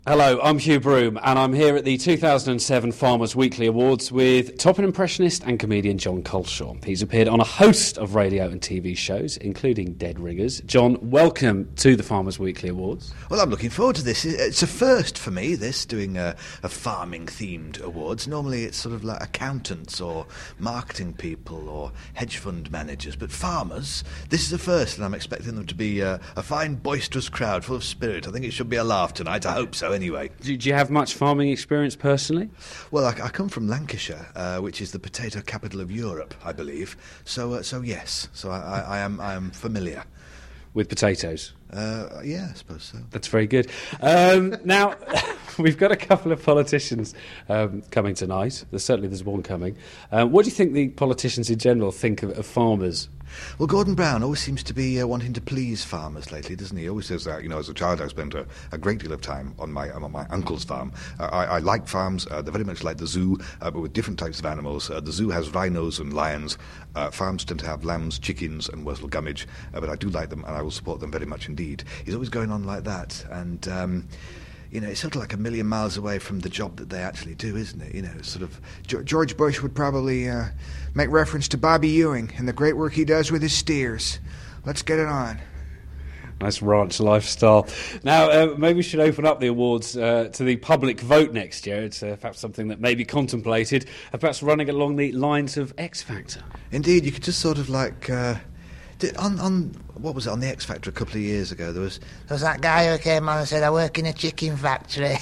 Hello, I'm Hugh Broom, and I'm here at the 2007 Farmers Weekly Awards with top impressionist and comedian John Culshaw. He's appeared on a host of radio and TV shows, including Dead Ringers. John, welcome to the Farmers Weekly Awards. Well, I'm looking forward to this. It's a first for me, this, doing a farming-themed awards. Normally it's sort of like accountants or marketing people or hedge fund managers, but farmers, this is a first, and I'm expecting them to be a fine, boisterous crowd full of spirit. I think it should be a laugh tonight. I hope so. Anyway. Do you have much farming experience personally? Well, I come from Lancashire, which is the potato capital of Europe, I believe. So yes. So I am familiar with potatoes. Yeah, I suppose so. That's very good. Now, we've got a couple of politicians coming tonight. There's one coming. What do you think the politicians in general think of farmers? Well, Gordon Brown always seems to be wanting to please farmers lately, doesn't he? He always says that. You know, as a child, I spent a great deal of time on my uncle's farm. I like farms. They're very much like the zoo, but with different types of animals. The zoo has rhinos and lions. Farms tend to have lambs, chickens, and Wurzel Gummidge. But I do like them, and I will support them very much indeed. He's always going on like that, and you know, it's sort of like a million miles away from the job that they actually do, isn't it? You know, sort of. George Bush would probably make reference to Bobby Ewing and the great work he does with his steers. Let's get it on. Nice ranch lifestyle. Now, maybe we should open up the awards to the public vote next year. It's perhaps something that may be contemplated, perhaps running along the lines of X Factor. Indeed, you could just sort of like. On what was it, on the X Factor a couple of years ago, there was that guy who came on and said, I work in a chicken factory.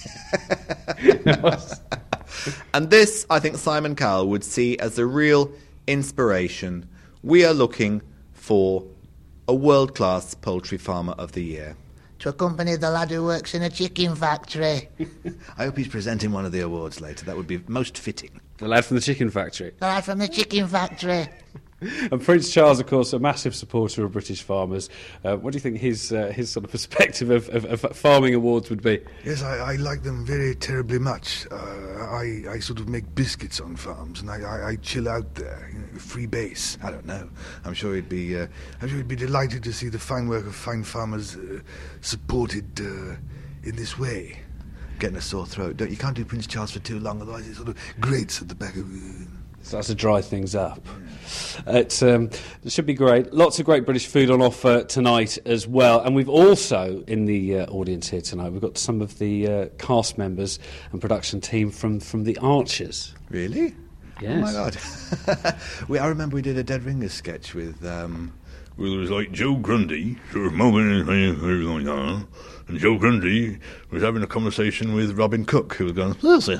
And this, I think Simon Cowell would see as a real inspiration. We are looking for a world-class poultry farmer of the year. To accompany the lad who works in a chicken factory. I hope he's presenting one of the awards later. That would be most fitting. The lad from the chicken factory. The lad from the chicken factory. And Prince Charles, of course, a massive supporter of British farmers. What do you think his sort of perspective of farming awards would be? Yes, I like them very terribly much. I sort of make biscuits on farms, and I chill out there, you know, free base. I don't know. I'm sure he'd be delighted to see the fine work of fine farmers supported in this way. Getting a sore throat. You can't do Prince Charles for too long, otherwise it sort of grates at the back of. Starts to dry things up. It should be great. Lots of great British food on offer tonight as well. And we've also, in the audience here tonight, we've got some of the cast members and production team from The Archers. Really? Yes. Oh, my God. I remember we did a Dead Ringers sketch with... Well, it was like Joe Grundy, sort of moment, and Joe Grundy was having a conversation with Robin Cook, who was going,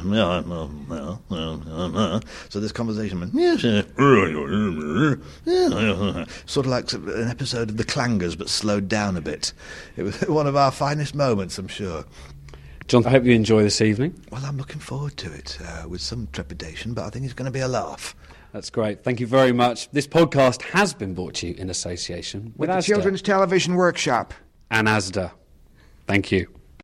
so this conversation went, sort of like an episode of The Clangers, but slowed down a bit. It was one of our finest moments, I'm sure. John, I hope you enjoy this evening. Well, I'm looking forward to it, with some trepidation, but I think it's going to be a laugh. That's great. Thank you very much. This podcast has been brought to you in association with the Asda Children's Television Workshop and Asda. Thank you.